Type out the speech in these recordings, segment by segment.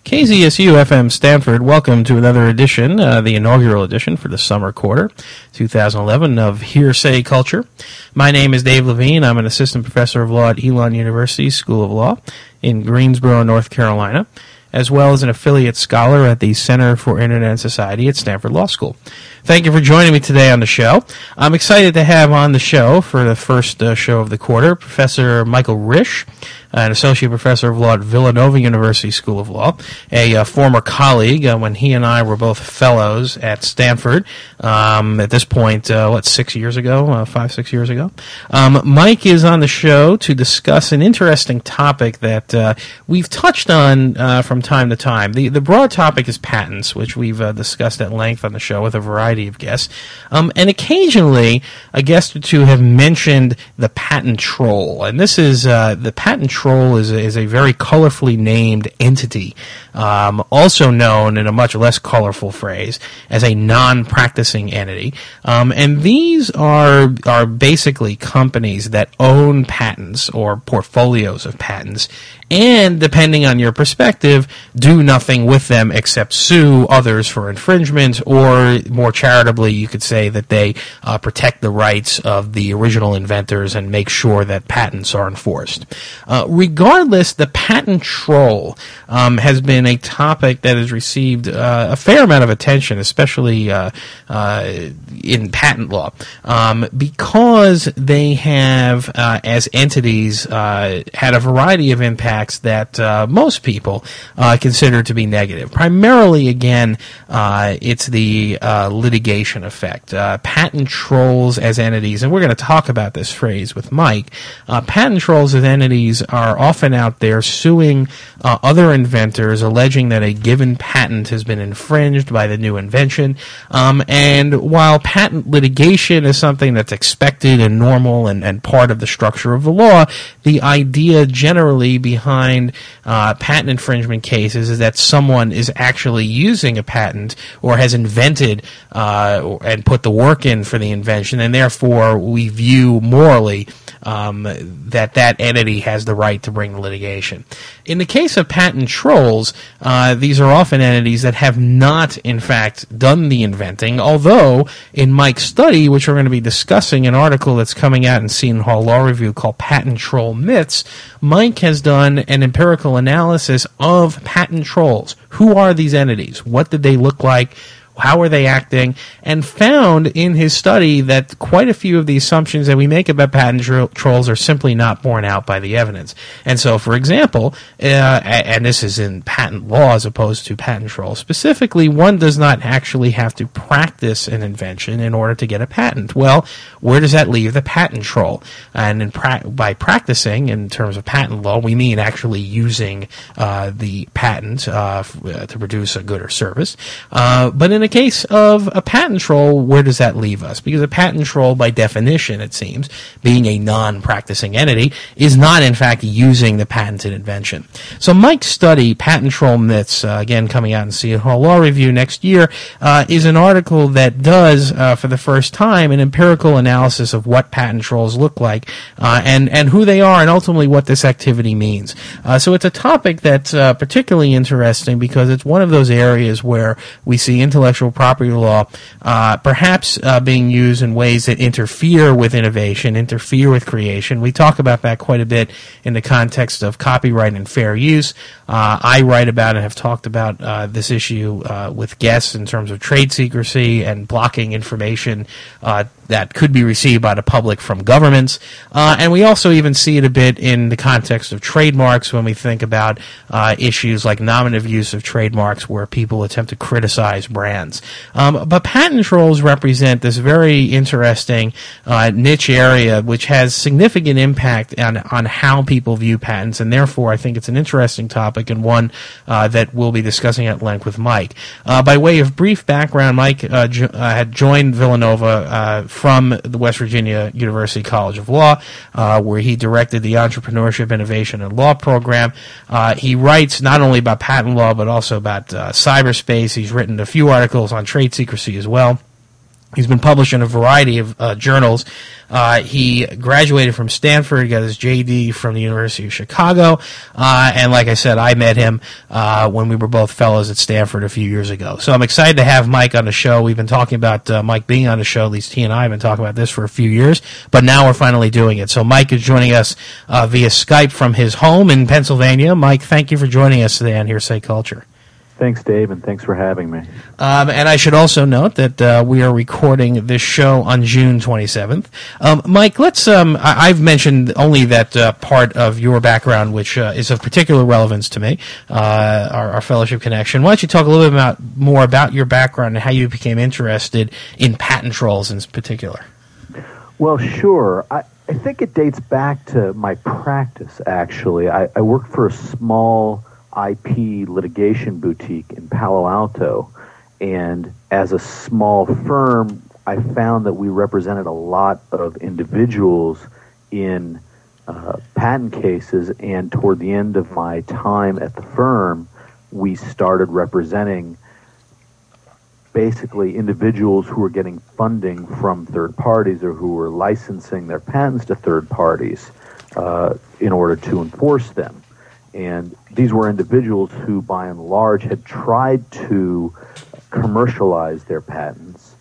KZSU-FM Stanford, welcome to another edition, the inaugural edition for the summer quarter, 2011, of Hearsay Culture. My name is Dave Levine. I'm an assistant professor of law at Elon University School of Law in Greensboro, North Carolina, as well as an affiliate scholar at the Center for Internet and Society at Stanford Law School. Thank you for joining me today on the show. I'm excited to have on the show for the first show of the quarter Professor Michael Risch, an associate professor of law at Villanova University School of Law, a former colleague when he and I were both fellows at Stanford at this point, 6 years ago, 5-6 years ago. Mike is on the show to discuss an interesting topic that we've touched on from time to time. The broad topic is patents, which we've discussed at length on the show with a variety of guests. And occasionally, a guest or two have mentioned the patent troll. And this is, the patent troll is a very colorfully named entity, also known in a much less colorful phrase as a non-practicing entity. And these are basically companies that own patents or portfolios of patents, and depending on your perspective, do nothing with them except sue others for infringement, or more charitably, you could say that they protect the rights of the original inventors and make sure that patents are enforced. Regardless, the patent troll has been a topic that has received a fair amount of attention, especially in patent law, because they have, as entities, had a variety of impacts that most people consider to be negative. Primarily, again, it's the litigation effect. Patent trolls as entities, and we're going to talk about this phrase with Mike, patent trolls as entities are often out there suing other inventors, alleging that a given patent has been infringed by the new invention. And while patent litigation is something that's expected and normal and part of the structure of the law, the idea generally behind patent infringement cases is that someone is actually using a patent or has invented and put the work in for the invention, and therefore we view morally that entity has the right to bring the litigation. In the case of patent trolls, these are often entities that have not, in fact, done the inventing, although in Mike's study, which we're going to be discussing, an article that's coming out in Seton Hall Law Review called Patent Troll Myths, Mike has done an empirical analysis of patent trolls. Who are these entities? What did they look like? How are they acting? And found in his study that quite a few of the assumptions that we make about patent trolls are simply not borne out by the evidence. And so, for example, and this is in patent law as opposed to patent trolls, specifically, one does not actually have to practice an invention in order to get a patent. Well, where does that leave the patent troll? And by practicing, in terms of patent law, we mean actually using the patent to produce a good or service. But in the case of a patent troll, where does that leave us? Because a patent troll, by definition, it seems, being a non-practicing entity, is not, in fact, using the patented invention. So Mike's study, Patent Troll Myths, again coming out in Seton Hall Law Review next year, is an article that does, for the first time, an empirical analysis of what patent trolls look like, and who they are, and ultimately what this activity means. So it's a topic that's particularly interesting because it's one of those areas where we see intellectual property law perhaps being used in ways that interfere with innovation, interfere with creation. We talk about that quite a bit in the context of copyright and fair use. I write about and have talked about this issue with guests in terms of trade secrecy and blocking information that could be received by the public from governments. And we also even see it a bit in the context of trademarks when we think about issues like nominative use of trademarks where people attempt to criticize brands. But patent trolls represent this very interesting niche area which has significant impact on how people view patents, and therefore I think it's an interesting topic and one that we'll be discussing at length with Mike. By way of brief background, Mike had joined Villanova from the West Virginia University College of Law, where he directed the Entrepreneurship, Innovation, and Law program. He writes not only about patent law, but also about cyberspace. He's written a few articles on trade secrecy as well. He's been published in a variety of journals. He graduated from Stanford, got his JD from the University of Chicago, and like I said, I met him when we were both fellows at Stanford a few years ago. So I'm excited to have Mike on the show. We've been talking about Mike being on the show, at least he and I have been talking about this for a few years, but now we're finally doing it. So Mike is joining us via Skype from his home in Pennsylvania. Mike, thank you for joining us today on Hearsay Culture. Thanks, Dave, and thanks for having me. And I should also note that we are recording this show on June 27th. Mike, let's. I've mentioned only that part of your background, which is of particular relevance to me, our fellowship connection. Why don't you talk a little bit more about your background and how you became interested in patent trolls in particular? Well, sure. I think it dates back to my practice, actually. I worked for a small IP litigation boutique in Palo Alto, and as a small firm, I found that we represented a lot of individuals in patent cases, and toward the end of my time at the firm, we started representing basically individuals who were getting funding from third parties or who were licensing their patents to third parties in order to enforce them. And these were individuals who, by and large, had tried to commercialize their patents,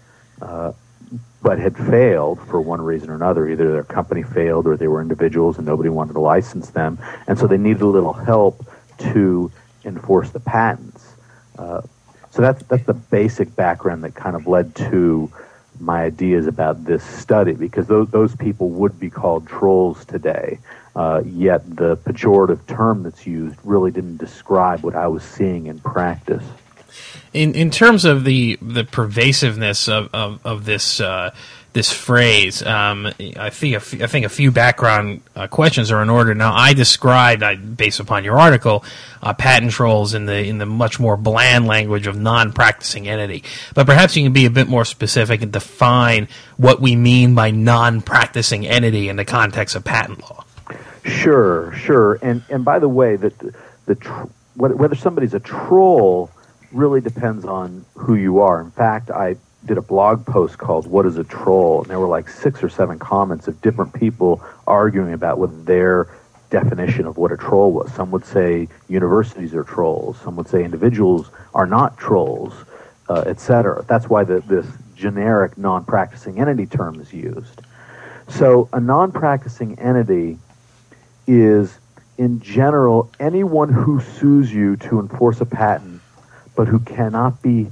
but had failed for one reason or another. Either their company failed or they were individuals and nobody wanted to license them. And so they needed a little help to enforce the patents. So that's the basic background that kind of led to my ideas about this study, because those people would be called trolls today. Yet the pejorative term that's used really didn't describe what I was seeing in practice. In terms of the pervasiveness of this this phrase, I think a few background questions are in order. Now, I described, based upon your article, patent trolls in the much more bland language of non-practicing entity. But perhaps you can be a bit more specific and define what we mean by non-practicing entity in the context of patent law. Sure. And by the way, whether somebody's a troll really depends on who you are. In fact, I did a blog post called "What is a Troll?" and there were like 6 or 7 comments of different people arguing about what their definition of what a troll was. Some would say universities are trolls. Some would say individuals are not trolls, etc. That's why this generic non-practicing entity term is used. So a non-practicing entity is, in general, anyone who sues you to enforce a patent, but who cannot be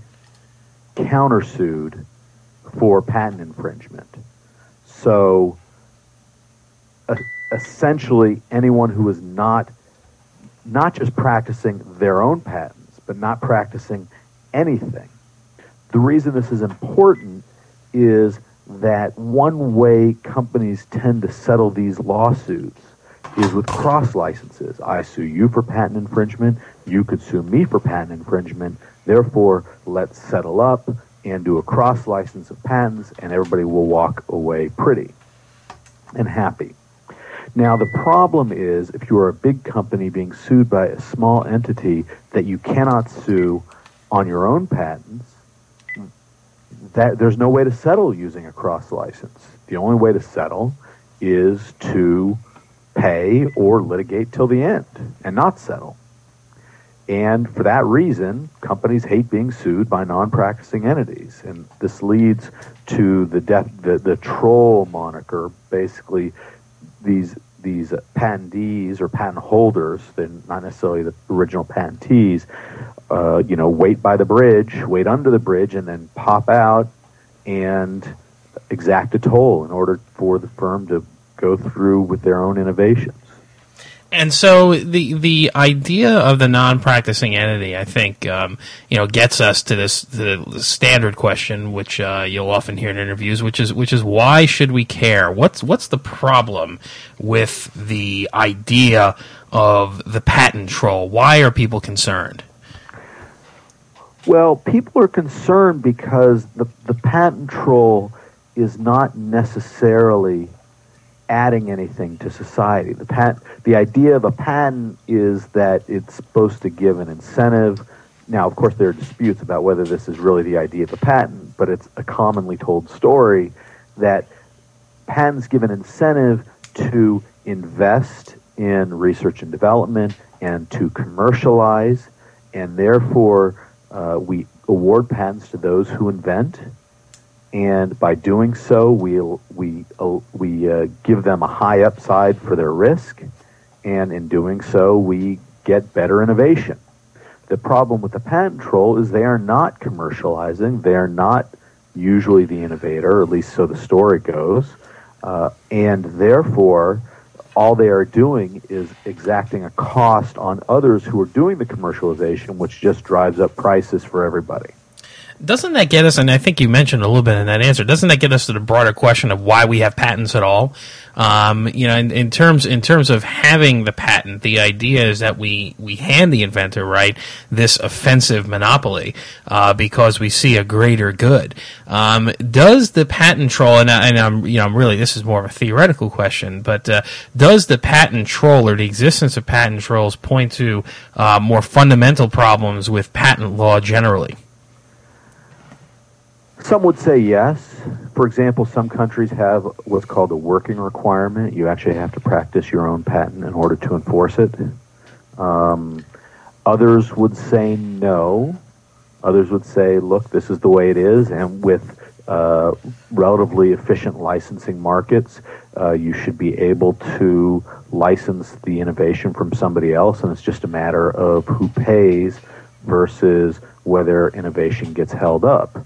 countersued for patent infringement. So, essentially, anyone who is not just practicing their own patents, but not practicing anything. The reason this is important is that one way companies tend to settle these lawsuits is with cross licenses. I sue you for patent infringement, you could sue me for patent infringement, therefore let's settle up and do a cross license of patents and everybody will walk away pretty and happy. Now the problem is, if you are a big company being sued by a small entity that you cannot sue on your own patents, that there's no way to settle using a cross license. The only way to settle is to pay or litigate till the end and not settle. And for that reason, companies hate being sued by non-practicing entities. And this leads to the troll moniker. Basically, these patentees or patent holders, they're not necessarily the original patentees, wait by the bridge, wait under the bridge, and then pop out and exact a toll in order for the firm to go through with their own innovations. And so the idea of the non-practicing entity, I think, gets us to the standard question, which you'll often hear in interviews, which is why should we care? What's the problem with the idea of the patent troll? Why are people concerned? Well, people are concerned because the patent troll is not necessarily adding anything to society. The idea of a patent is that it's supposed to give an incentive Now, of course, there are disputes about whether this is really the idea of a patent, but it's a commonly told story that patents give an incentive to invest in research and development and to commercialize, and therefore we award patents to those who invent, and by doing so, we give them a high upside for their risk, and in doing so, we get better innovation. The problem with the patent troll is they are not commercializing. They are not usually the innovator, or at least so the story goes, and therefore all they are doing is exacting a cost on others who are doing the commercialization, which just drives up prices for everybody. Doesn't that get us, and I think you mentioned a little bit in that answer, doesn't that get us to the broader question of why we have patents at all? In terms of having the patent, the idea is that we hand the inventor, right, this offensive monopoly because we see a greater good. Does the patent troll, and I'm really, this is more of a theoretical question, but does the patent troll or the existence of patent trolls point to more fundamental problems with patent law generally? Some would say yes. For example, some countries have what's called a working requirement. You actually have to practice your own patent in order to enforce it. Others would say no. Others would say, look, this is the way it is, and with relatively efficient licensing markets, you should be able to license the innovation from somebody else, and it's just a matter of who pays versus whether innovation gets held up.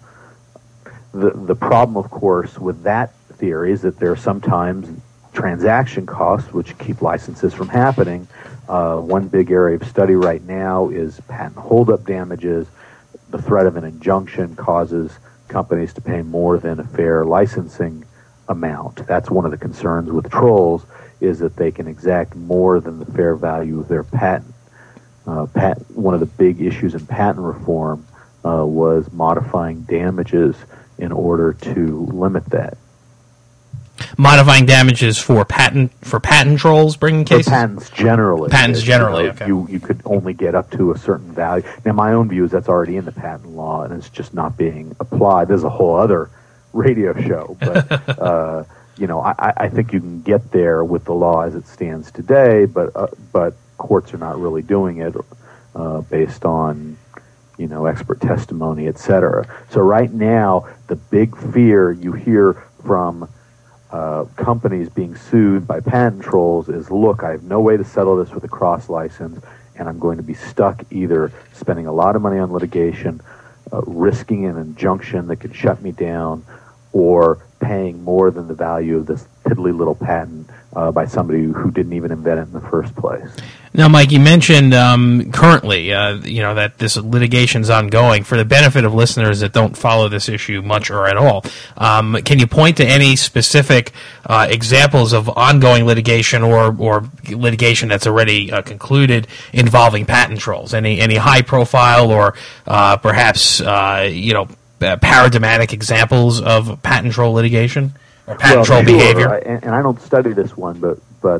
The problem, of course, with that theory is that there are sometimes transaction costs which keep licenses from happening. One big area of study right now is patent holdup damages. The threat of an injunction causes companies to pay more than a fair licensing amount. That's one of the concerns with trolls, is that they can exact more than the fair value of their patent. One of the big issues in patent reform was modifying damages in order to limit that. Modifying damages for patent trolls bringing cases? For patents generally. Patents generally, okay. You could only get up to a certain value. Now, my own view is that's already in the patent law, and it's just not being applied. There's a whole other radio show, but I think you can get there with the law as it stands today, but courts are not really doing it based on expert testimony, etc. So right now, the big fear you hear from companies being sued by patent trolls is, look, I have no way to settle this with a cross license, and I'm going to be stuck either spending a lot of money on litigation, risking an injunction that could shut me down, or paying more than the value of this piddly little patent by somebody who didn't even invent it in the first place. Now, Mike, you mentioned currently, that this litigation's ongoing. For the benefit of listeners that don't follow this issue much or at all, can you point to any specific examples of ongoing litigation or litigation that's already concluded involving patent trolls? Any high profile or perhaps paradigmatic examples of patent troll litigation or patent troll behavior? And I don't study this one, but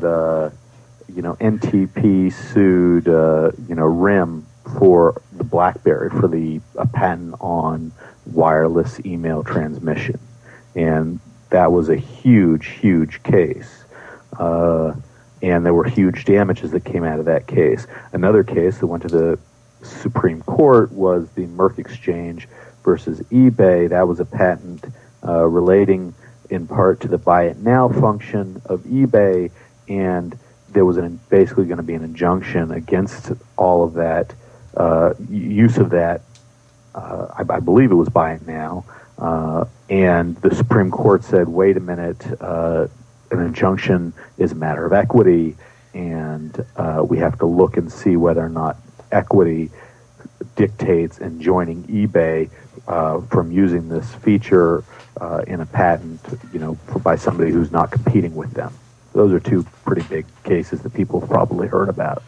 NTP sued RIM for the BlackBerry for a patent on wireless email transmission, and that was a huge case. And there were huge damages that came out of that case. Another case that went to the Supreme Court was the Merck Exchange versus eBay. That was a patent relating in part to the buy it now function of eBay, and there was basically going to be an injunction against all of that use of that. I believe it was buy it now, and the Supreme Court said, wait a minute, an injunction is a matter of equity, and we have to look and see whether or not equity dictates enjoining eBay from using this feature in a patent, by somebody who's not competing with them. Those are two pretty big cases that people have probably heard about.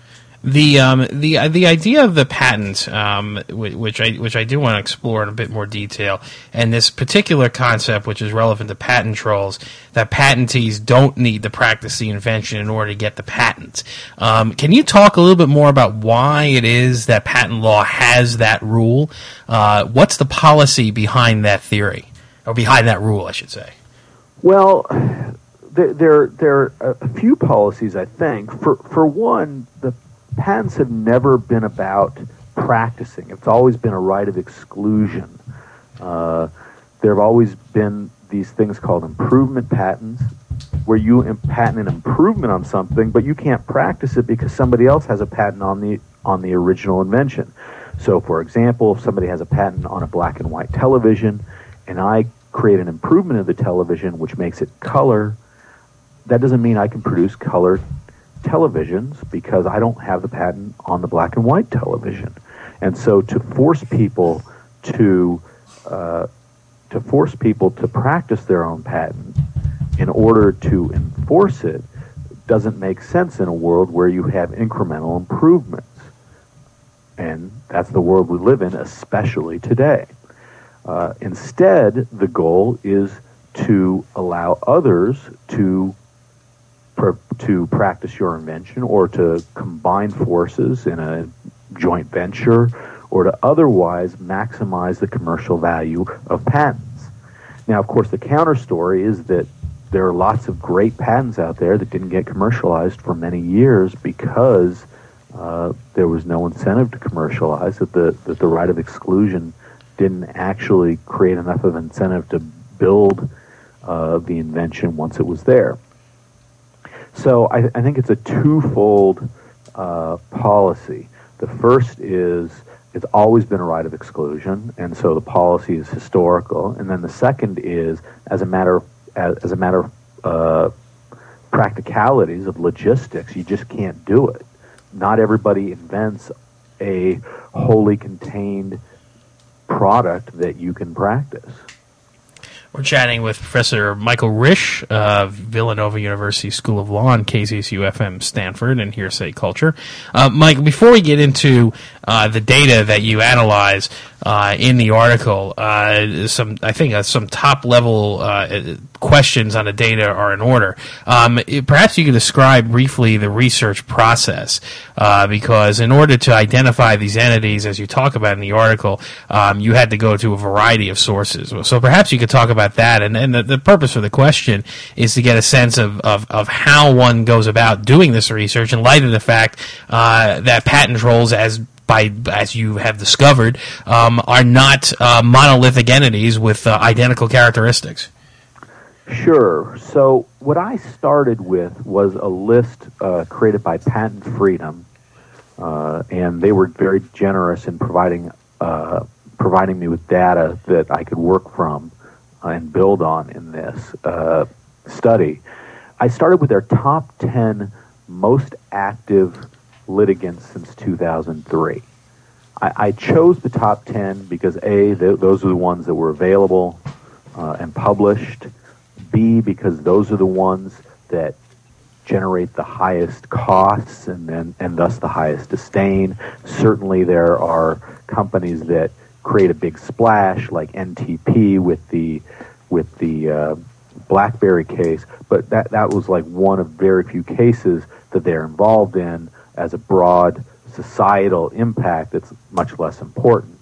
The idea of the patent, which I do want to explore in a bit more detail, and this particular concept, which is relevant to patent trolls, that patentees don't need to practice the invention in order to get the patent. Can you talk a little bit more about why it is that patent law has that rule? What's the policy behind that theory, or behind that rule, I should say? Well, there are a few policies, I think. For one, the patents have never been about practicing. It's always been a right of exclusion. There have always been these things called improvement patents, where you patent an improvement on something, but you can't practice it because somebody else has a patent on the original invention. So, for example, if somebody has a patent on a black and white television, and I create an improvement of the television which makes it color, that doesn't mean I can produce color televisions because I don't have the patent on the black and white television. And so to force people to practice their own patent in order to enforce it doesn't make sense in a world where you have incremental improvements. And that's the world we live in, especially today. Instead, the goal is to allow others to practice your invention, or to combine forces in a joint venture, or to otherwise maximize the commercial value of patents. Now, of course, the counter story is that there are lots of great patents out there that didn't get commercialized for many years because there was no incentive to commercialize, that the right of exclusion didn't actually create enough of an incentive to build the invention once it was there. So I think it's a twofold policy. The first is it's always been a right of exclusion, and so the policy is historical. And then the second is as a matter of practicalities, of logistics, you just can't do it. Not everybody invents a wholly contained product that you can practice. We're chatting with Professor Michael Risch of Villanova University School of Law and KZSU-FM Stanford and Hearsay Culture. Mike, before we get into the data that you analyze in the article, some top-level questions on the data are in order. Perhaps you could describe briefly the research process, because in order to identify these entities, as you talk about in the article, you had to go to a variety of sources. So perhaps you could talk about that, and the purpose for the question is to get a sense of how one goes about doing this research in light of the fact that patent trolls, as you have discovered, are not monolithic entities with identical characteristics. Sure. So what I started with was a list created by Patent Freedom, and they were very generous in providing me with data that I could work from and build on in this study. I started with their top 10 most active litigants since 2003. I chose the top 10 because A, those are the ones that were available and published. B, because those are the ones that generate the highest costs and thus the highest disdain. Certainly there are companies that create a big splash, like NTP with the BlackBerry case, but that was like one of very few cases that they're involved in as a broad societal impact that's much less important.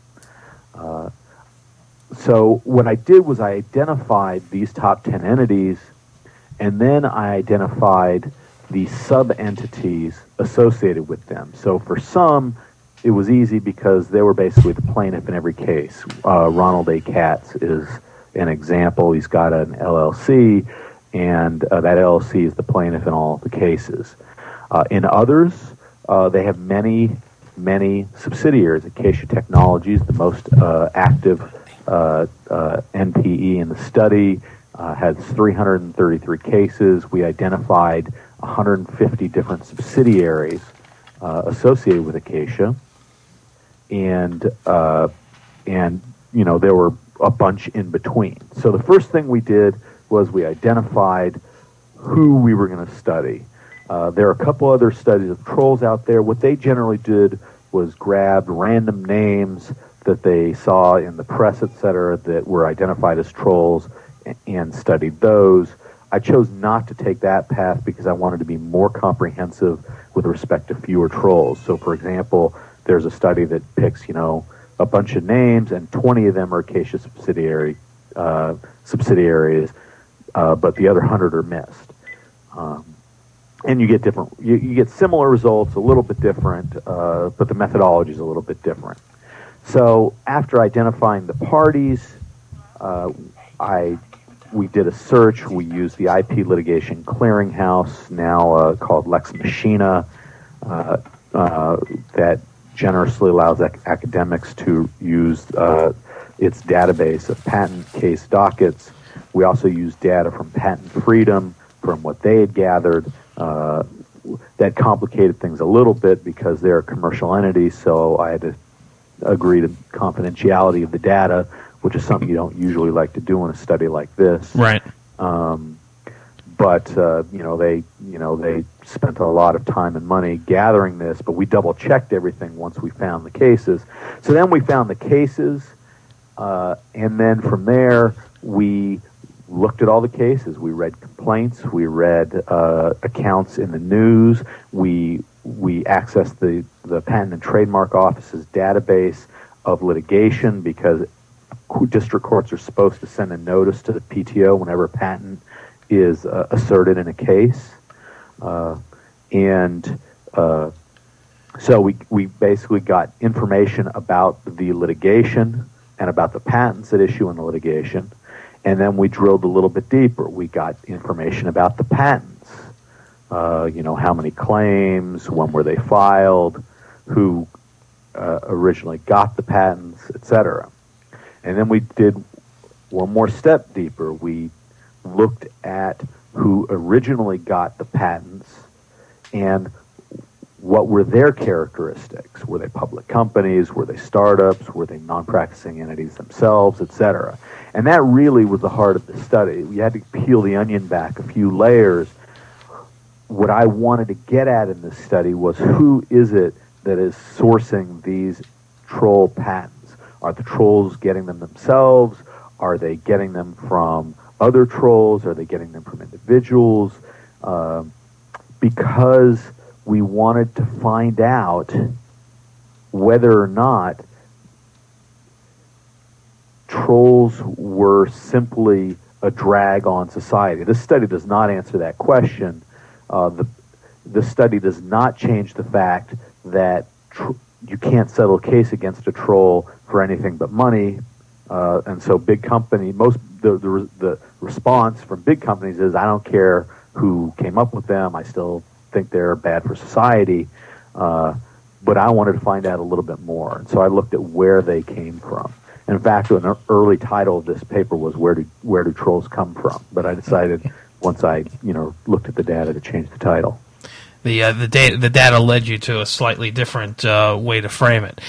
So what I did was I identified these top 10 entities, and then I identified the sub-entities associated with them. So for some, it was easy because they were basically the plaintiff in every case. Ronald A. Katz is an example. He's got an LLC, and that LLC is the plaintiff in all the cases. In others, they have many subsidiaries. Acacia Technologies, the most active NPE in the study, has 333 cases. We identified 150 different subsidiaries associated with Acacia, and there were a bunch in between. So the first thing we did was we identified who we were going to study. There are a couple other studies of trolls out there. What they generally did was grabbed random names that they saw in the press, etc., that were identified as trolls and studied those. I chose not to take that path because I wanted to be more comprehensive with respect to fewer trolls. So, for example, there's a study that picks, a bunch of names, and 20 of them are Acacia subsidiaries, but the other 100 are missed. And you get you get similar results, a little bit different, but the methodology is a little bit different. So after identifying the parties, we did a search. We used the IP Litigation Clearinghouse, now called Lex Machina, that generously allows academics to use its database of patent case dockets. We also used data from Patent Freedom, from what they had gathered. That complicated things a little bit because they're a commercial entity, so I had to agree to confidentiality of the data, which is something you don't usually like to do in a study like this. Right. But they spent a lot of time and money gathering this, but we double checked everything once we found the cases. So then we found the cases, and then from there we looked at all the cases. We read complaints. We read accounts in the news. We accessed the Patent and Trademark Office's database of litigation, because district courts are supposed to send a notice to the PTO whenever a patent is asserted in a case. So we basically got information about the litigation and about the patents at issue in the litigation. And then we drilled a little bit deeper. We got information about the patents. How many claims, when were they filed, who originally got the patents, etc. And then we did one more step deeper. We looked at who originally got the patents and what were their characteristics. Were they public companies? Were they startups? Were they non-practicing entities themselves, etc.? And that really was the heart of the study. We had to peel the onion back a few layers. What I wanted to get at in this study was, who is it that is sourcing these troll patents? Are the trolls getting them themselves? Are they getting them from other trolls? Are they getting them from individuals? Because we wanted to find out whether or not trolls were simply a drag on society. This study does not answer that question. The study does not change the fact that you can't settle a case against a troll for anything but money, and so big company. The response from big companies is, I don't care who came up with them. I still think they're bad for society, but I wanted to find out a little bit more, and so I looked at where they came from. In fact, an early title of this paper was "Where do Trolls Come From?" But I decided, once I looked at the data, to change the title. The data led you to a slightly different way to frame it.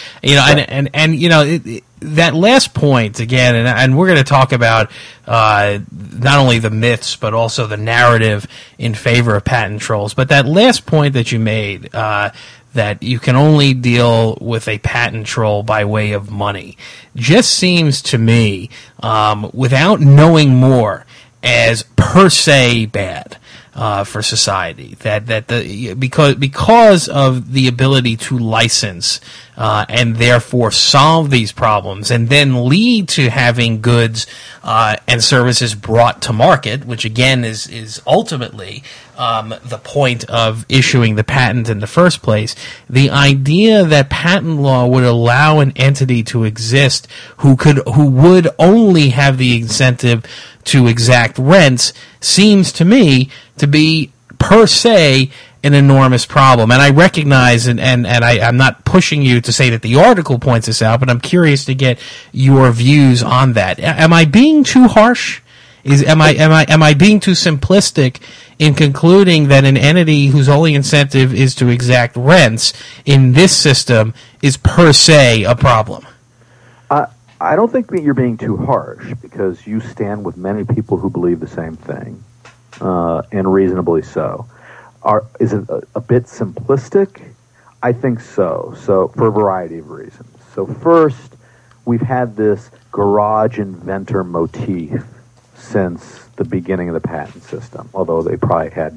That last point again, and we're going to talk about not only the myths but also the narrative in favor of patent trolls. But that last point that you made, that you can only deal with a patent troll by way of money, just seems to me, without knowing more, as per se bad. For society, because of the ability to license and therefore solve these problems, and then lead to having goods and services brought to market, which again is ultimately the point of issuing the patent in the first place. The idea that patent law would allow an entity to exist who would only have the incentive to exact rents seems to me to be per se an enormous problem. And I recognize, and I'm not pushing you to say that the article points this out, but I'm curious to get your views on that. Am I being too harsh? Am I being too simplistic in concluding that an entity whose only incentive is to exact rents in this system is per se a problem? I don't think that you're being too harsh, because you stand with many people who believe the same thing, and reasonably so. is it a bit simplistic? I think so. So for a variety of reasons. So first, we've had this garage inventor motif since the beginning of the patent system, although they probably had,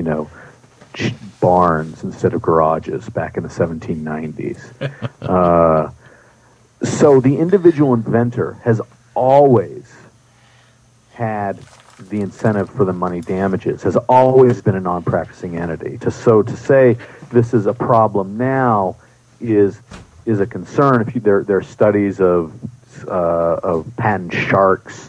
barns instead of garages back in the 1790s. So the individual inventor has always had the incentive for the money damages, has always been a non-practicing entity. So to say this is a problem now is a concern. If there are studies of patent sharks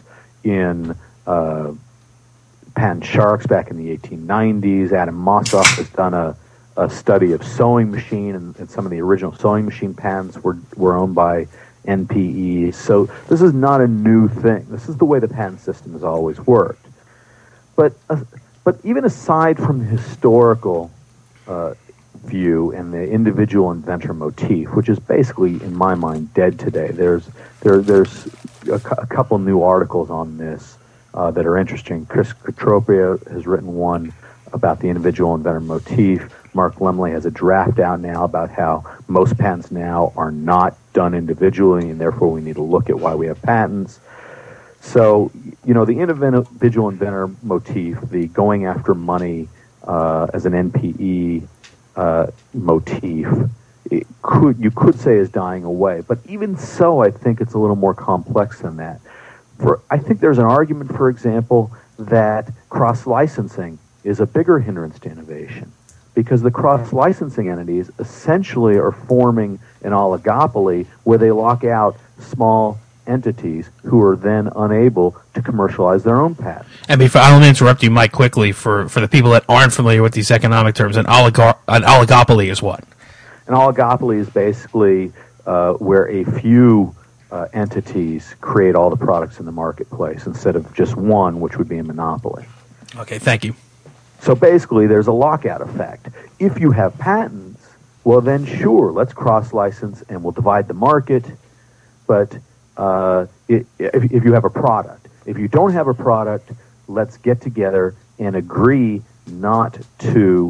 back in the 1890s. Adam Mossoff has done a study of sewing machine, and some of the original sewing machine patents were owned by NPE. So this is not a new thing. This is the way the patent system has always worked. But even aside from the historical view and the individual inventor motif, which is basically, in my mind, dead today, there's a couple new articles on this that are interesting. Chris Katropia has written one about the individual inventor motif. Mark Lemley has a draft out now about how most patents now are not done individually, and therefore we need to look at why we have patents. So, the individual inventor motif, the going after money as an NPE motif, you could say is dying away. But even so, I think it's a little more complex than that. I think there's an argument, for example, that cross-licensing is a bigger hindrance to innovation, because the cross-licensing entities essentially are forming an oligopoly where they lock out small entities who are then unable to commercialize their own patents. And I want to interrupt you, Mike, quickly for the people that aren't familiar with these economic terms. An oligopoly is what? An oligopoly is basically where a few entities create all the products in the marketplace instead of just one, which would be a monopoly. Okay, thank you. So basically, there's a lockout effect. If you have patents, well then sure, let's cross-license and we'll divide the market, but if you have a product. If you don't have a product, let's get together and agree not to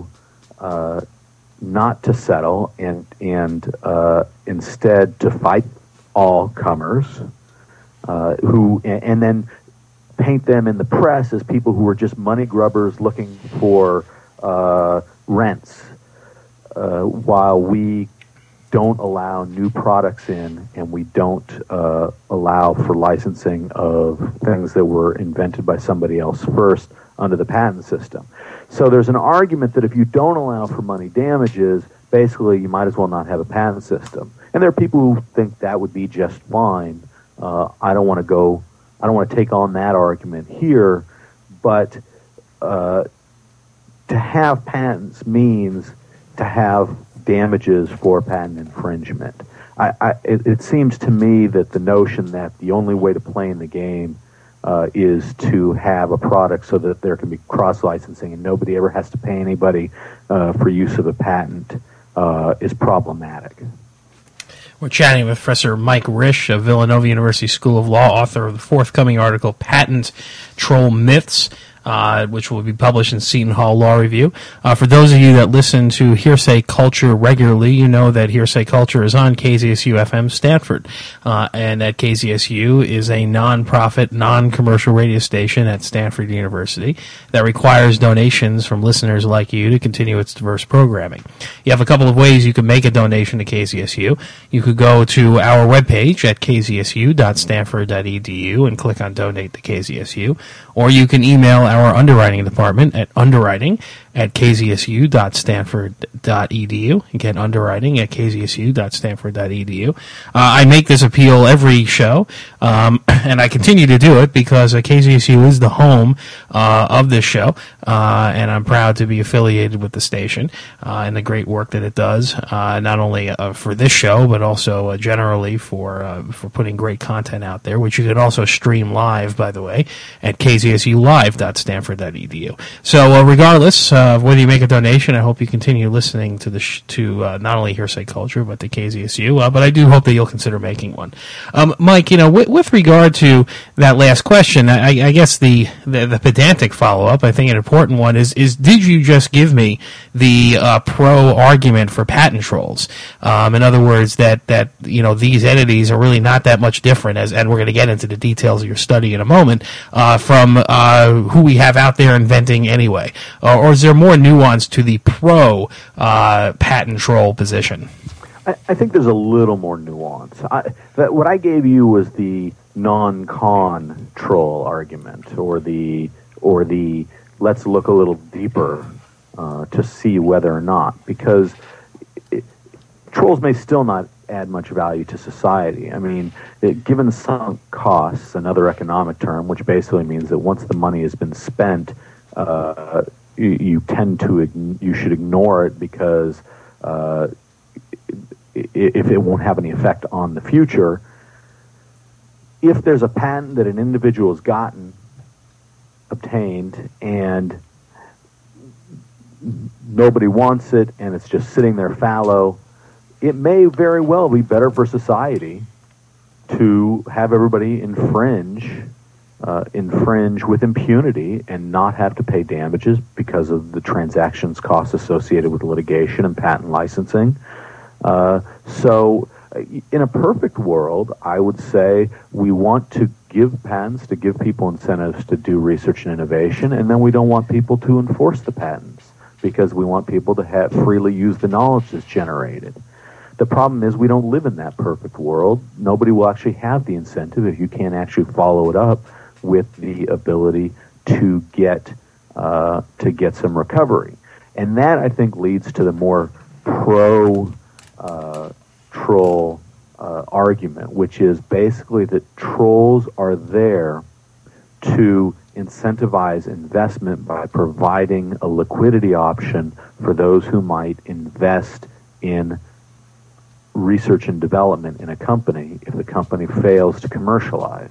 settle and instead to fight all comers and then paint them in the press as people who are just money grubbers looking for rents, while we don't allow new products in, and we don't allow for licensing of things that were invented by somebody else first under the patent system. So there's an argument that if you don't allow for money damages, basically you might as well not have a patent system. And there are people who think that would be just fine. I don't want to take on that argument here, but to have patents means to have damages for patent infringement. It seems to me that the notion that the only way to play in the game is to have a product so that there can be cross-licensing and nobody ever has to pay anybody for use of a patent is problematic. We're chatting with Professor Mike Risch of Villanova University School of Law, author of the forthcoming article, Patent Troll Myths, which will be published in Seton Hall Law Review. For those of you that listen to Hearsay Culture regularly, you know that Hearsay Culture is on KZSU-FM Stanford. And that KZSU is a non-profit, non-commercial radio station at Stanford University that requires donations from listeners like you to continue its diverse programming. You have a couple of ways you can make a donation to KZSU. You could go to our webpage at kzsu.stanford.edu and click on Donate to KZSU, or you can email our underwriting department at underwriting@kzsu.stanford.edu. Again, underwriting@kzsu.stanford.edu. I make this appeal every show, and I continue to do it because KZSU is the home of this show, and I'm proud to be affiliated with the station and the great work that it does, not only for this show, but also generally for putting great content out there, which you can also stream live, by the way, at kzsulive.stanford.edu. So regardless, whether you make a donation, I hope you continue listening to not only Hearsay Culture but to KZSU. But I do hope that you'll consider making one. Mike, with regard to that last question, I guess the pedantic follow up, I think an important one is did you just give me the pro argument for patent trolls? In other words, that these entities are really not that much different, and we're going to get into the details of your study in a moment, from who we have out there inventing anyway, or is there more nuance to the pro patent troll position? I think there's a little more nuance. What I gave you was the non-con troll argument, or the let's look a little deeper to see whether or not, because trolls may still not add much value to society. I mean, given sunk costs, another economic term, which basically means that once the money has been spent, you should ignore it because if it won't have any effect on the future. If there's a patent that an individual has obtained, and nobody wants it, and it's just sitting there fallow, it may very well be better for society to have everybody infringe with impunity and not have to pay damages because of the transactions costs associated with litigation and patent licensing. So in a perfect world, I would say we want to give patents to give people incentives to do research and innovation, and then we don't want people to enforce the patents because we want people to freely use the knowledge that's generated. The problem is we don't live in that perfect world. Nobody will actually have the incentive if you can't actually follow it up with the ability to get some recovery. And that, I think, leads to the more pro-troll argument, which is basically that trolls are there to incentivize investment by providing a liquidity option for those who might invest in research and development in a company if the company fails to commercialize.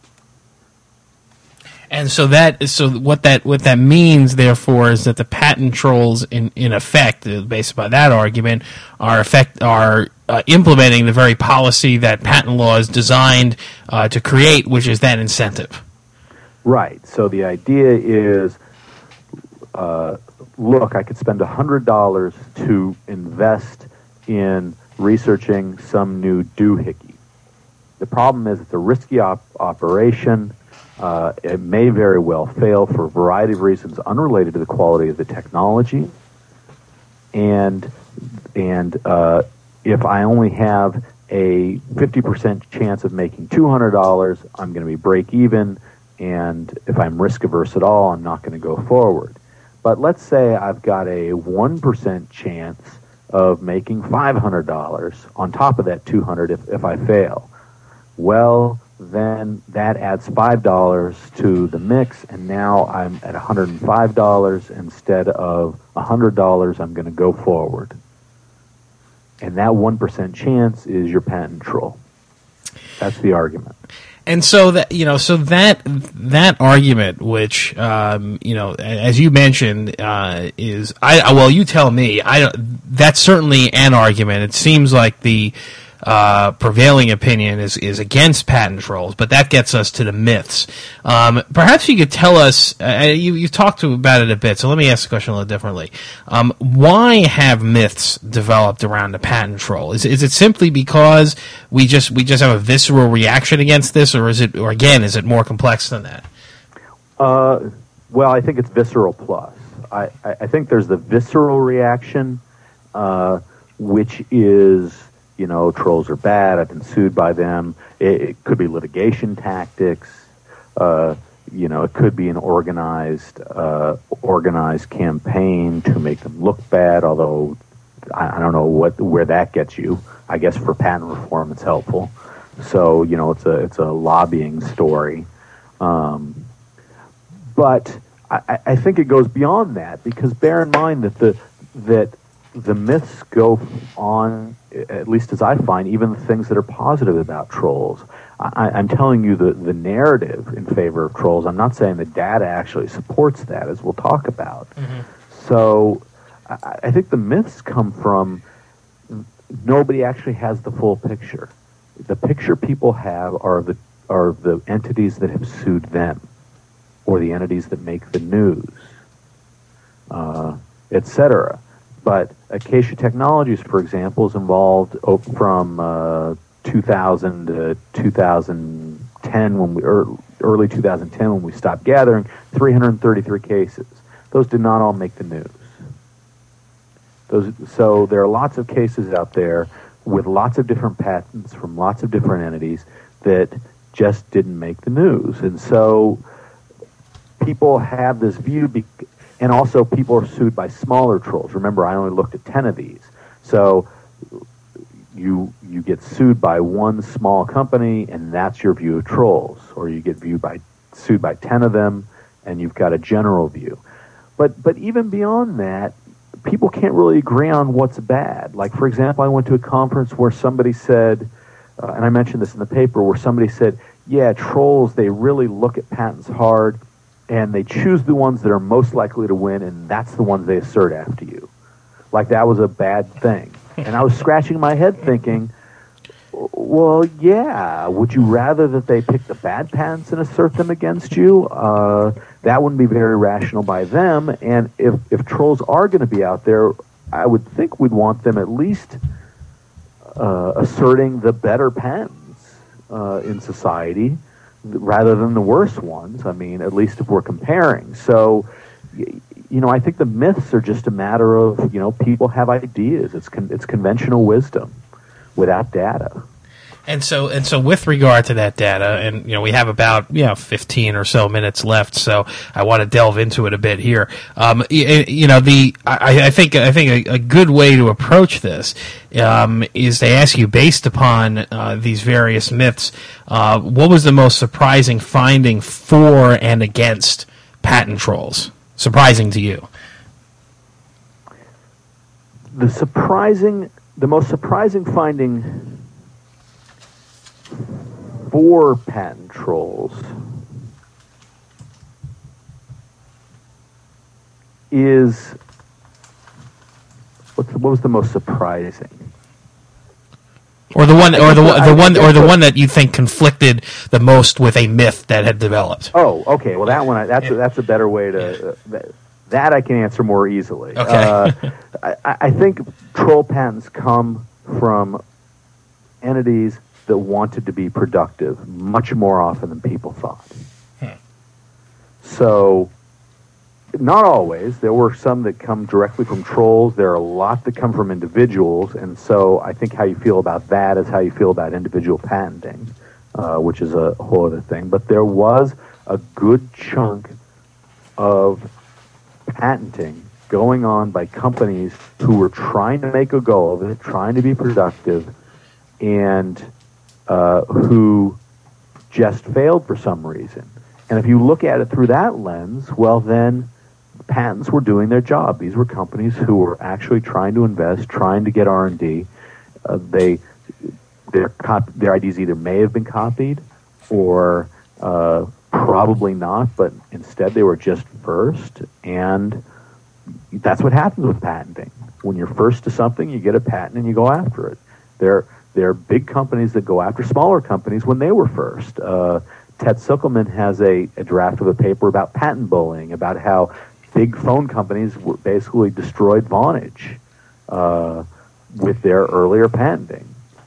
And so what that means, therefore, is that the patent trolls, in effect, based by that argument, are implementing the very policy that patent law is designed to create, which is that incentive. Right. So the idea is, look, I could spend $100 to invest in researching some new doohickey. The problem is it's a risky operation. It may very well fail for a variety of reasons unrelated to the quality of the technology. And if I only have a 50% chance of making $200, I'm going to be break even. And if I'm risk averse at all, I'm not going to go forward. But let's say I've got a 1% chance of making $500 on top of that $200 if I fail. Well, then that adds $5 to the mix, and now I'm at $105 instead of $100. I'm going to go forward, and that 1% chance is your patent troll. That's the argument. And so that argument, which as you mentioned, is you tell me. That's certainly an argument. It seems like the prevailing opinion is against patent trolls, but that gets us to the myths. Perhaps you could tell us. You've talked about it a bit, so let me ask the question a little differently. Why have myths developed around the patent troll? Is it simply because we just have a visceral reaction against this, or is it more complex than that? Well, I think it's visceral plus. I think there's the visceral reaction, which is, trolls are bad. I've been sued by them. It could be litigation tactics. It could be an organized campaign to make them look bad. Although I don't know where that gets you. I guess for patent reform, it's helpful. So it's a lobbying story. But I think it goes beyond that, because bear in mind that the myths go on, at least as I find, even the things that are positive about trolls. I'm telling you the narrative in favor of trolls. I'm not saying the data actually supports that, as we'll talk about. Mm-hmm. So I think the myths come from nobody actually has the full picture. The picture people have are the entities that have sued them, or the entities that make the news, etc. But Acacia Technologies, for example, is involved from 2000 to 2010 early 2010 when we stopped gathering 333 cases. Those did not all make the news. So there are lots of cases out there with lots of different patents from lots of different entities that just didn't make the news. And so people have this view, and also people are sued by smaller trolls. Remember, I only looked at 10 of these. So you get sued by one small company, and that's your view of trolls. Or you get sued by 10 of them, and you've got a general view. But even beyond that, people can't really agree on what's bad. Like, for example, I went to a conference where somebody said, and I mentioned this in the paper, where somebody said, yeah, trolls, they really look at patents hard, and they choose the ones that are most likely to win, and that's the ones they assert after you. Like that was a bad thing. And I was scratching my head thinking, well, yeah, would you rather that they pick the bad patents and assert them against you? That wouldn't be very rational by them. And if trolls are going to be out there, I would think we'd want them at least asserting the better patents in society rather than the worse ones. I mean, at least if we're comparing. So, I think the myths are just a matter of, people have ideas. It's conventional wisdom without data. And so with regard to that data, and we have about 15 or so minutes left, so I want to delve into it a bit here. I think a good way to approach this is to ask you, based upon these various myths, what was the most surprising finding for and against patent trolls? Surprising to you? The most surprising finding for patent trolls is what was the most surprising? Or the one that you think conflicted the most with a myth that had developed. Oh, okay. Well, that one that's a better way to that I can answer more easily. Okay. I think troll patents come from entities that wanted to be productive much more often than people thought. So, not always. There were some that come directly from trolls. There are a lot that come from individuals, and so I think how you feel about that is how you feel about individual patenting, which is a whole other thing. But there was a good chunk of patenting going on by companies who were trying to make a go of it, trying to be productive, and who just failed for some reason. And if you look at it through that lens, well, then patents were doing their job. These were companies who were actually trying to invest, trying to get R&D. Their ideas either may have been copied or probably not, but instead they were just first. And that's what happens with patenting. When you're first to something, you get a patent and you go after it. There are big companies that go after smaller companies when they were first. Ted Sickelman has a draft of a paper about patent bullying, about how big phone companies basically destroyed Vonage with their earlier patenting.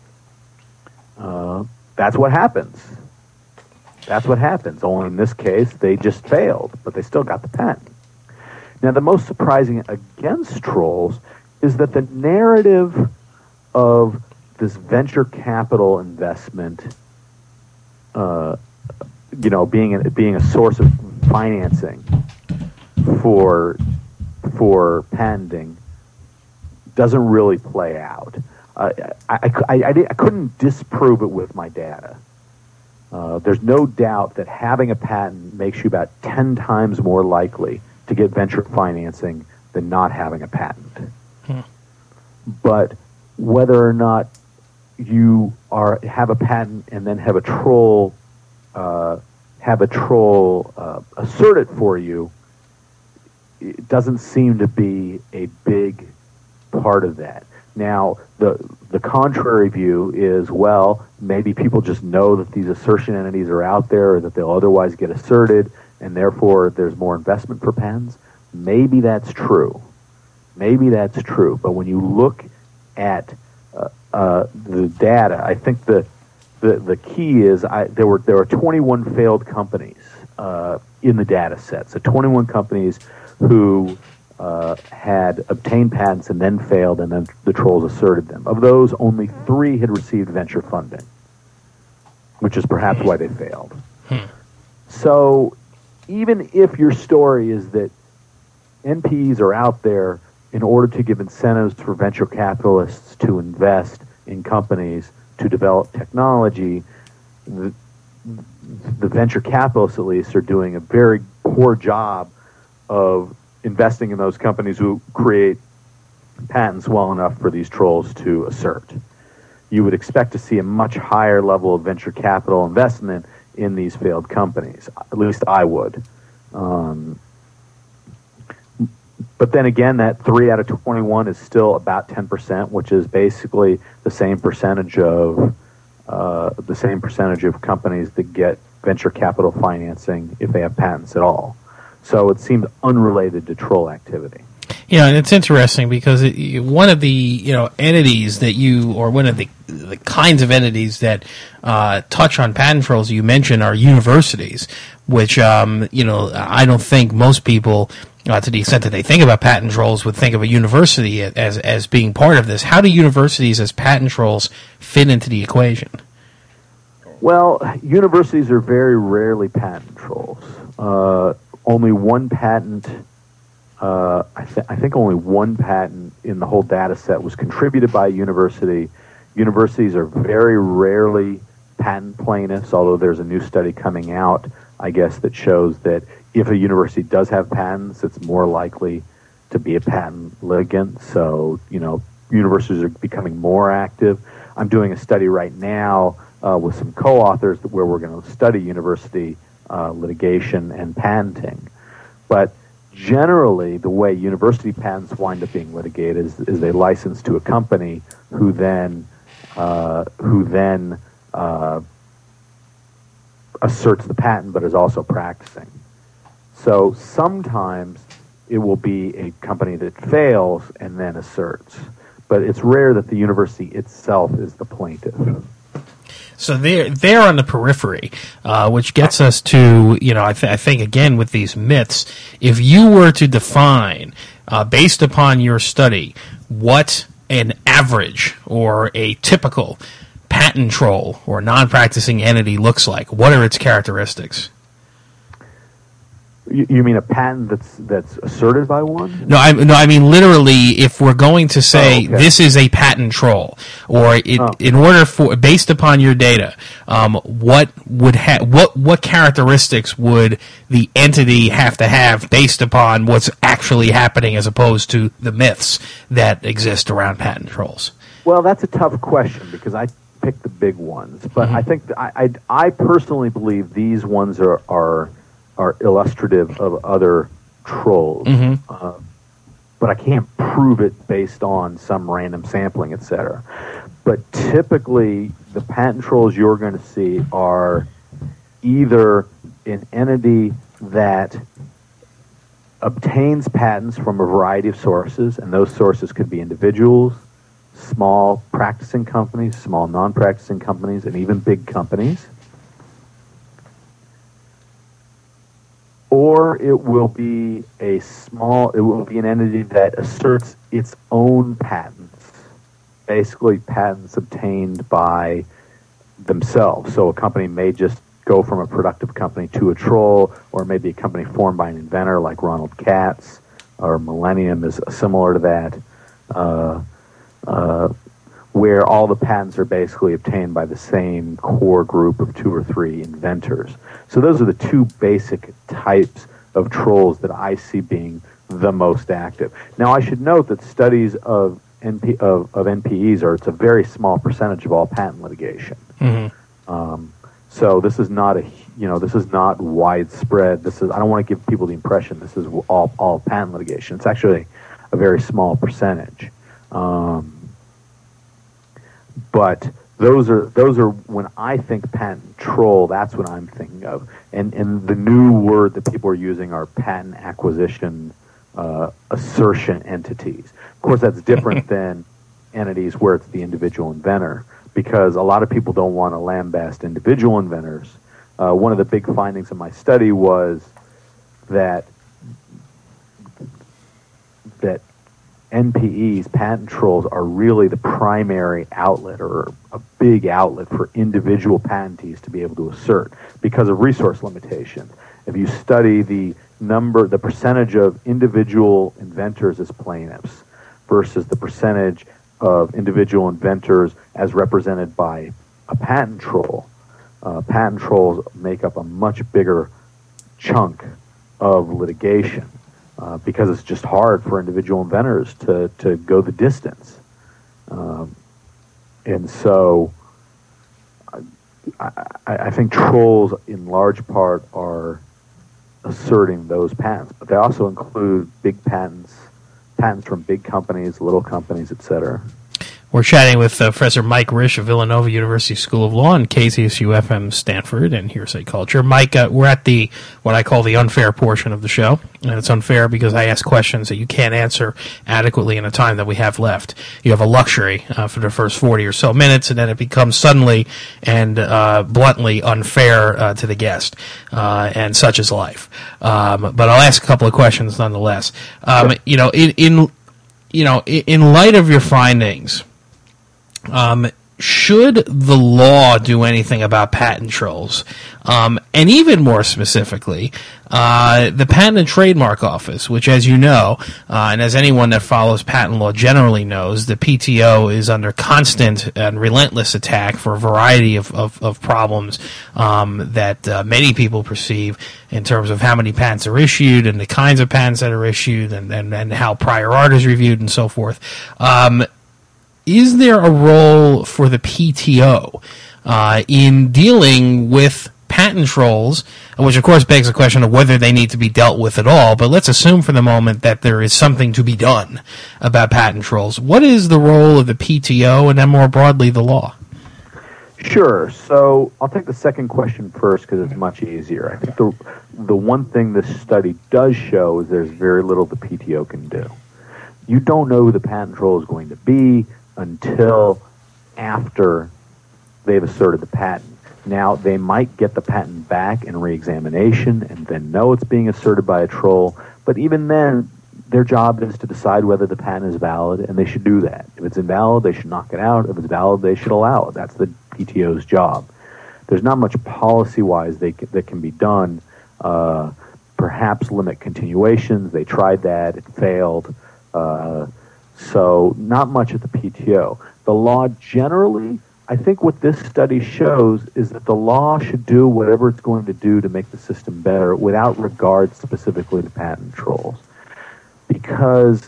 That's what happens. That's what happens. Only in this case, they just failed, but they still got the patent. Now, the most surprising against trolls is that the narrative of this venture capital investment, being a source of financing for patenting, doesn't really play out. I couldn't disprove it with my data. There's no doubt that having a patent makes you about 10 times more likely to get venture financing than not having a patent. But whether or not you have a patent and then have a troll assert it for you it doesn't seem to be a big part of that. Now, the contrary view is, well, maybe people just know that these assertion entities are out there or that they'll otherwise get asserted, and therefore there's more investment for patents. Maybe that's true. Maybe that's true. But when you look at the data, I think the key is there were 21 failed companies in the data set. So 21 companies who had obtained patents and then failed, and then the trolls asserted them. Of those, only 3 had received venture funding, which is perhaps why they failed. So even if your story is that NPEs are out there in order to give incentives for venture capitalists to invest in companies to develop technology, the venture capitalists, at least, are doing a very poor job of investing in those companies who create patents well enough for these trolls to assert. You would expect to see a much higher level of venture capital investment in these failed companies. At least I would. But then again, that 3 out of 21 is still about 10%, which is basically the same percentage of companies that get venture capital financing if they have patents at all. So it seemed unrelated to troll activity. Yeah, and it's interesting because one of the entities that one of the kinds of entities that touch on patent trolls you mentioned are universities, which I don't think most people, to the extent that they think about patent trolls, would think of a university as being part of this. How do universities as patent trolls fit into the equation? Well, universities are very rarely patent trolls. Only one patent. I think only one patent in the whole data set was contributed by a university. Universities are very rarely patent plaintiffs, although there's a new study coming out, I guess, that shows that if a university does have patents, it's more likely to be a patent litigant. So, universities are becoming more active. I'm doing a study right now with some co-authors where we're going to study university litigation and patenting. But generally, the way university patents wind up being litigated is they license to a company who then asserts the patent, but is also practicing. So sometimes it will be a company that fails and then asserts, but it's rare that the university itself is the plaintiff. So they're on the periphery, which gets us to, I think, again, with these myths, if you were to define, based upon your study, what an average or a typical patent troll or non-practicing entity looks like, what are its characteristics? You mean a patent that's asserted by one? No, I mean literally. If we're going to say this is a patent troll, or in order for, based upon your data, what characteristics would the entity have to have based upon what's actually happening, as opposed to the myths that exist around patent trolls? Well, that's a tough question because I picked the big ones, but I think I personally believe these ones are illustrative of other trolls, but I can't prove it based on some random sampling, etc. But typically, the patent trolls you're going to see are either an entity that obtains patents from a variety of sources, and those sources could be individuals, small practicing companies, small non-practicing companies, and even big companies. Or it will be an entity that asserts its own patents, basically patents obtained by themselves. So a company may just go from a productive company to a troll, or maybe a company formed by an inventor like Ronald Katz, or Millennium is similar to that, where all the patents are basically obtained by the same core group of 2 or 3 inventors. So those are the 2 basic types of trolls that I see being the most active. Now, I should note that studies of NPEs it's a very small percentage of all patent litigation. So this is not this is not widespread. I don't want to give people the impression this is all patent litigation. It's actually a very small percentage. But those are when I think patent troll, that's what I'm thinking of. And the new word that people are using are patent acquisition assertion entities. Of course, that's different than entities where it's the individual inventor, because a lot of people don't want to lambast individual inventors. One of the big findings of my study was that NPEs, patent trolls, are really the primary outlet, or a big outlet, for individual patentees to be able to assert because of resource limitations. If you study the percentage of individual inventors as plaintiffs versus the percentage of individual inventors as represented by a patent troll, patent trolls make up a much bigger chunk of litigation. Because it's just hard for individual inventors to go the distance. And so I think trolls in large part are asserting those patents, but they also include big patents from big companies, little companies, etc. We're chatting with Professor Mike Risch of Villanova University School of Law and KZSU-FM Stanford and Hearsay Culture. Mike, we're at what I call the unfair portion of the show, and it's unfair because I ask questions that you can't answer adequately in the time that we have left. You have a luxury for the first 40 or so minutes, and then it becomes suddenly and bluntly unfair to the guest, and such is life. But I'll ask a couple of questions nonetheless. In light of your findings, should the law do anything about patent trolls? And even more specifically, the Patent and Trademark Office, which, as you know, and as anyone that follows patent law generally knows, the PTO is under constant and relentless attack for a variety of problems that many people perceive in terms of how many patents are issued and the kinds of patents that are issued and how prior art is reviewed and so forth. Is there a role for the PTO in dealing with patent trolls, which of course begs the question of whether they need to be dealt with at all, but let's assume for the moment that there is something to be done about patent trolls. What is the role of the PTO and then more broadly the law? Sure. So I'll take the second question first because it's much easier. I think the one thing this study does show is there's very little the PTO can do. You don't know who the patent troll is going to be until after they've asserted the patent. Now, they might get the patent back in reexamination and then know it's being asserted by a troll, but even then, their job is to decide whether the patent is valid, and they should do that. If it's invalid, they should knock it out. If it's valid, they should allow it. That's the PTO's job. There's not much policy-wise that can be done. Perhaps limit continuations. They tried that. It failed. So not much at the PTO. The law generally, I think what this study shows is that the law should do whatever it's going to do to make the system better without regard specifically to patent trolls. Because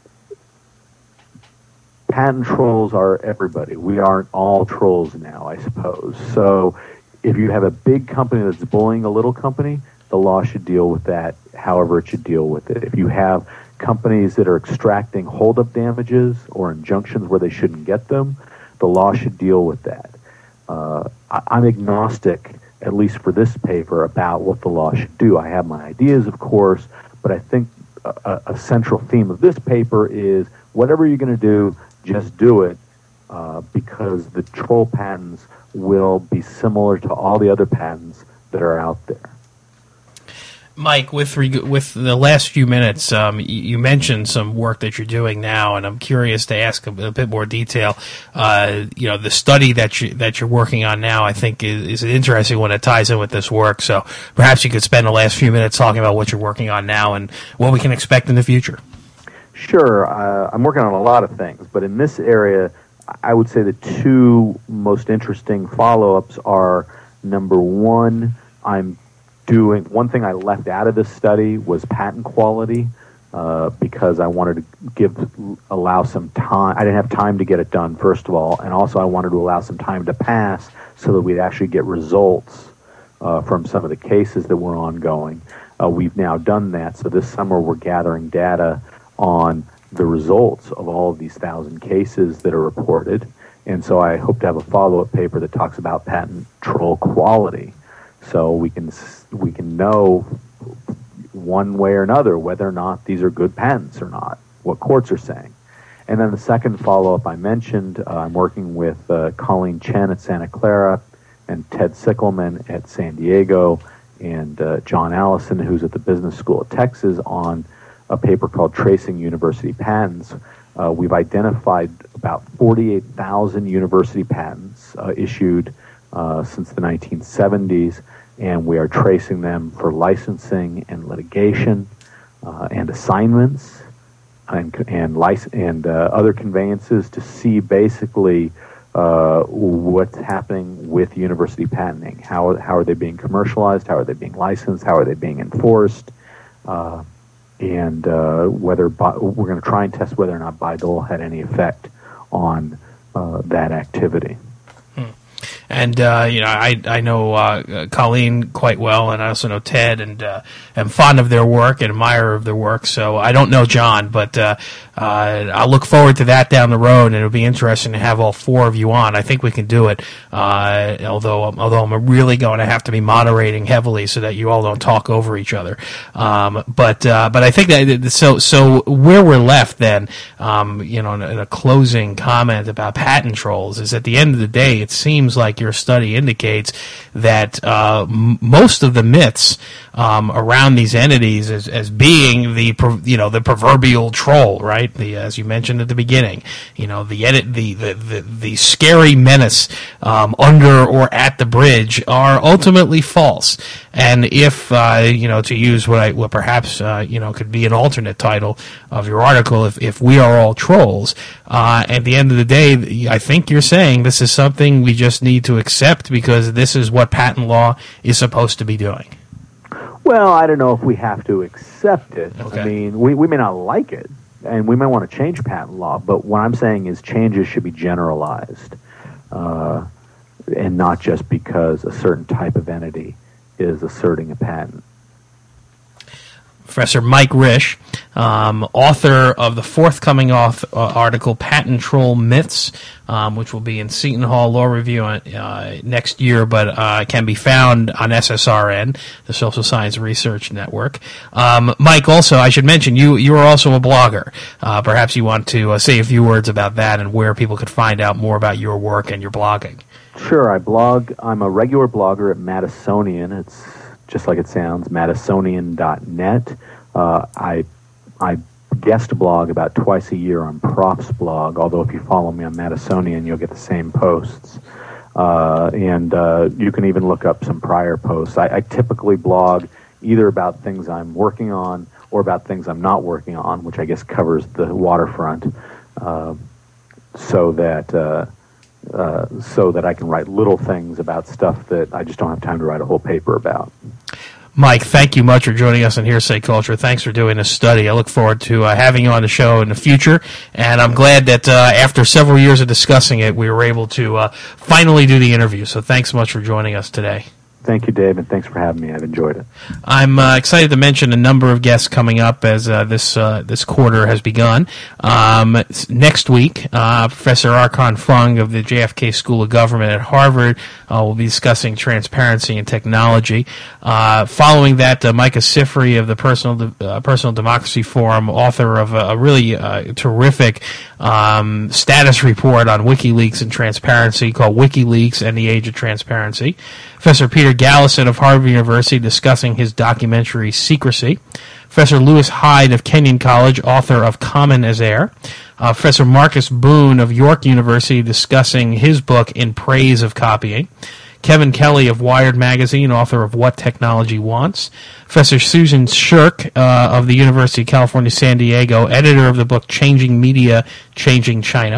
patent trolls are everybody. We aren't all trolls now, I suppose. So if you have a big company that's bullying a little company, the law should deal with that however it should deal with it. If you have companies that are extracting holdup damages or injunctions where they shouldn't get them, the law should deal with that. I'm agnostic, at least for this paper, about what the law should do. I have my ideas, of course, but I think a central theme of this paper is whatever you're going to do, just do it, because the troll patents will be similar to all the other patents that are out there. Mike, with the last few minutes, you mentioned some work that you're doing now, and I'm curious to ask a bit more detail. The study that you're working on now, I think, is an interesting one that ties in with this work. So perhaps you could spend the last few minutes talking about what you're working on now and what we can expect in the future. Sure. I'm working on a lot of things, but in this area, I would say the two most interesting follow-ups are, number one, one thing I left out of this study was patent quality, because I wanted to allow some time. I didn't have time to get it done, first of all, and also I wanted to allow some time to pass so that we'd actually get results from some of the cases that were ongoing. We've now done that, so this summer we're gathering data on the results of all of these 1,000 cases that are reported, and so I hope to have a follow-up paper that talks about patent troll quality, so we can know one way or another whether or not these are good patents or not, what courts are saying. And then the second follow-up I mentioned, I'm working with Colleen Chen at Santa Clara and Ted Sickelman at San Diego and John Allison, who's at the Business School of Texas, on a paper called Tracing University Patents. We've identified about 48,000 university patents issued since the 1970s, and we are tracing them for licensing and litigation and assignments and other conveyances to see basically what's happening with university patenting. How are they being commercialized? How are they being licensed? How are they being enforced? And whether we're going to try and test whether or not Bayh-Dole had any effect on that activity. And I know Colleen quite well, and I also know Ted, and am fond of their work and admirer of their work. So I don't know John, but I'll look forward to that down the road, and it'll be interesting to have all four of you on. I think we can do it. Although I'm really going to have to be moderating heavily so that you all don't talk over each other. But I think that so where we're left then, in a closing comment about patent trolls, is at the end of the day, it seems like your study indicates that most of the myths around these entities as being the proverbial troll, right? As you mentioned at the beginning, the scary menace under or at the bridge are ultimately false. And if to use what perhaps could be an alternate title of your article, if we are all trolls, at the end of the day, I think you're saying this is something we just need to accept because this is what patent law is supposed to be doing. Well, I don't know if we have to accept it. Okay. I mean, we may not like it, and we may want to change patent law, but what I'm saying is changes should be generalized, and not just because a certain type of entity is asserting a patent. Professor Mike Risch, author of the forthcoming article Patent Troll Myths, which will be in Seton Hall Law Review next year, but can be found on SSRN, the Social Science Research Network. Mike, also, I should mention, you are also a blogger. Perhaps you want to say a few words about that and where people could find out more about your work and your blogging. Sure, I blog. I'm a regular blogger at Madisonian. It's just like it sounds, Madisonian.net. I guest blog about twice a year on Prof's blog, although if you follow me on Madisonian, you'll get the same posts. And you can even look up some prior posts. I typically blog either about things I'm working on or about things I'm not working on, which I guess covers the waterfront, so that I can write little things about stuff that I just don't have time to write a whole paper about. Mike, thank you much for joining us on Hearsay Culture. Thanks for doing this study. I look forward to having you on the show in the future, and I'm glad that after several years of discussing it, we were able to finally do the interview. So thanks so much for joining us today. Thank you, Dave, and thanks for having me. I've enjoyed it. I'm excited to mention a number of guests coming up as this quarter has begun. Next week, Professor Arkhan Fung of the JFK School of Government at Harvard will be discussing transparency and technology. Following that, Micah Sifry of the Personal Democracy Forum, author of a really terrific status report on WikiLeaks and transparency called WikiLeaks and the Age of Transparency. Professor Peter Gallison of Harvard University discussing his documentary Secrecy. Professor Lewis Hyde of Kenyon College, author of Common as Air. Professor Marcus Boone of York University discussing his book In Praise of Copying. Kevin Kelly of Wired Magazine, author of What Technology Wants. Professor Susan Shirk of the University of California, San Diego, editor of the book Changing Media, Changing China.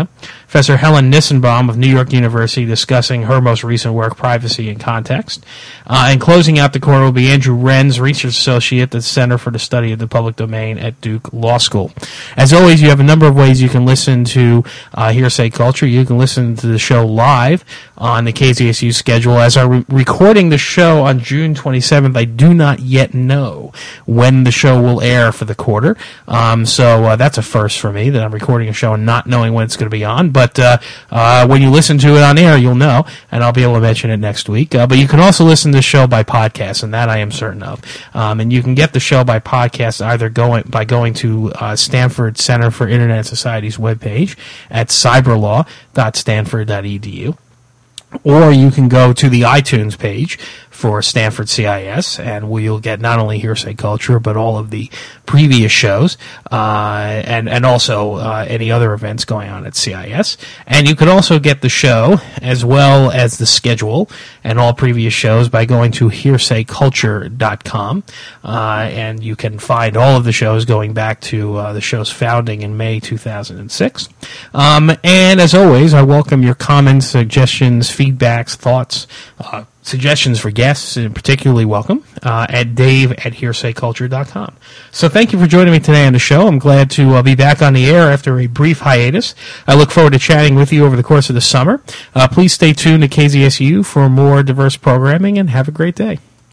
Professor Helen Nissenbaum of New York University discussing her most recent work, Privacy in Context. And closing out the quarter will be Andrew Renz, Research Associate at the Center for the Study of the Public Domain at Duke Law School. As always, you have a number of ways you can listen to Hearsay Culture. You can listen to the show live on the KZSU schedule. As I'm recording the show on June 27th, I do not yet know when the show will air for the quarter. So that's a first for me, that I'm recording a show and not knowing when it's going to be on. But when you listen to it on air, you'll know, and I'll be able to mention it next week. But you can also listen to the show by podcast, and that I am certain of. And you can get the show by podcast either by going to Stanford Center for Internet Society's webpage at cyberlaw.stanford.edu. Or you can go to the iTunes page for Stanford CIS, and you'll get not only Hearsay Culture, but all of the previous shows, and also any other events going on at CIS. And you can also get the show, as well as the schedule, and all previous shows by going to hearsayculture.com. And you can find all of the shows going back to the show's founding in May 2006. And as always, I welcome your comments, suggestions, feedbacks, thoughts, suggestions for guests, and particularly welcome at dave@hearsayculture.com. So thank you for joining me today on the show. I'm glad to be back on the air after a brief hiatus. I look forward to chatting with you over the course of the summer. Please stay tuned to KZSU for more diverse programming, and have a great day.